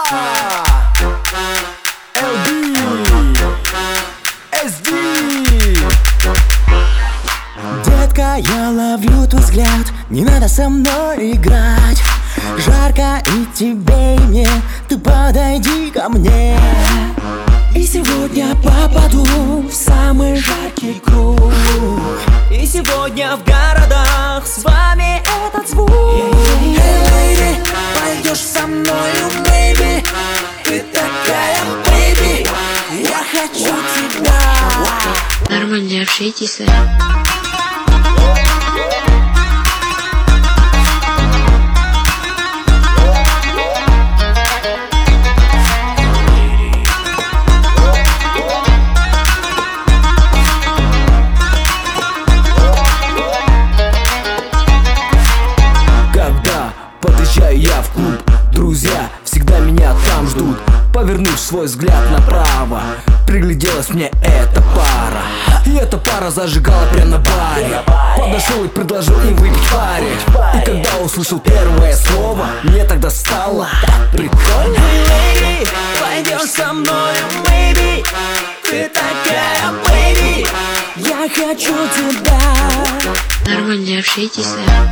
LB, SD. Детка, я ловлю твой взгляд, не надо со мной играть. Жарко и тебе, и мне, ты подойди ко мне. И сегодня попаду в самый жаркий круг. И сегодня в городах с вами этот звук. Hey lady, пойдешь со мною, baby. Ты такая, baby, я хочу тебя. Нормально общайтесь. Подъезжаю я в клуб, друзья всегда меня там ждут. Повернув свой взгляд направо, пригляделась мне эта пара. И эта пара зажигала прямо на баре. Подошел и предложил им выпить паре. И когда услышал первое слово, мне тогда стало так прикольно. Hey lady, пойдешь со мною, baby. Ты такая, baby, я хочу тебя. Нормально общайтесь.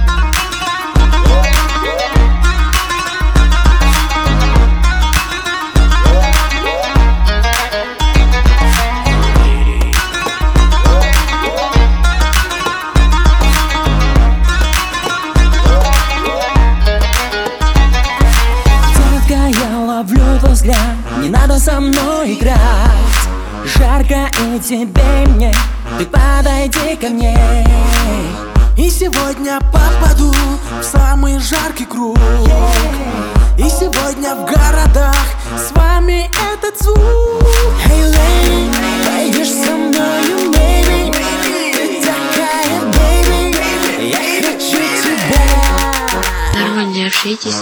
Ловлю твой взгляд, не надо со мной играть. Жарко и тебе, и мне, ты подойди ко мне. И сегодня попаду в самый жаркий круг. И сегодня в городах с вами этот звук. Hey lady, пойдешь со мною, baby. Ты такая, baby, я хочу тебя. Нормально общайтесь.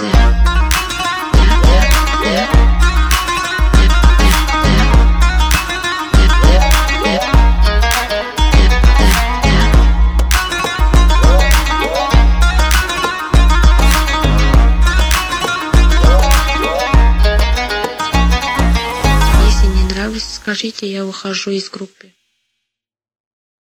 Если не нравится, скажите, я выхожу из группы.